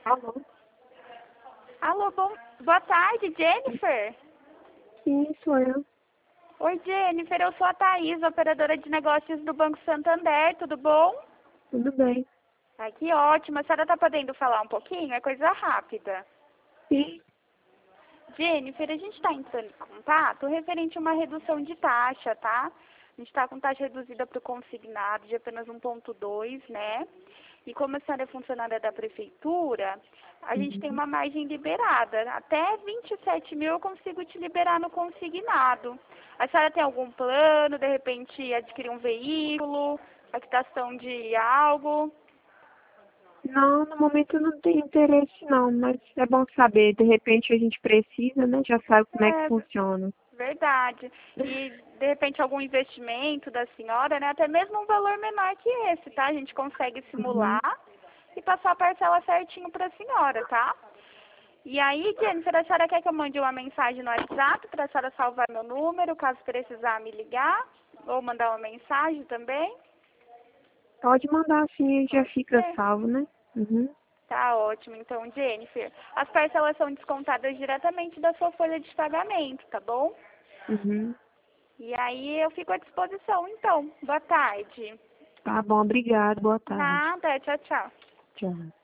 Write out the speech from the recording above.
Alô? Alô, boa tarde, Jennifer. Sim, sou eu. Oi, Jennifer, eu sou a Thaís, operadora de negócios do Banco Santander, tudo bom? Tudo bem? Ai, que ótimo. A senhora está podendo falar um pouquinho? É coisa rápida. Sim. Jennifer, a gente está entrando em contato referente a uma redução de taxa, tá? A gente está com taxa reduzida para o consignado de apenas 1,2, né? E como a senhora é funcionária da prefeitura, a gente tem Uhum. uma margem liberada. Até 27 mil eu consigo te liberar no consignado. A senhora tem algum plano, de repente adquirir um veículo, a quitação de algo? Não, no momento eu não tenho interesse não, mas é bom saber, de repente a gente precisa, né? Já sabe como é que É, funciona. verdade. E, de repente, algum investimento da senhora, né? Até mesmo um valor menor que esse, tá? A gente consegue Uhum. simular e passar a parcela certinho para a senhora, tá? E aí, Jennifer, a senhora quer que eu mande uma mensagem no WhatsApp para a senhora salvar meu número, caso precisar me ligar? Ou mandar uma mensagem também? Pode mandar assim, já Pode fica ser. salvo, né? Uhum. Tá ótimo. Então, Jennifer, as parcelas são descontadas diretamente da sua folha de pagamento, tá bom? Uhum. E aí eu fico à disposição, então. Boa tarde. Tá bom, obrigado, boa tarde. Nada, tchau, tchau. Tchau.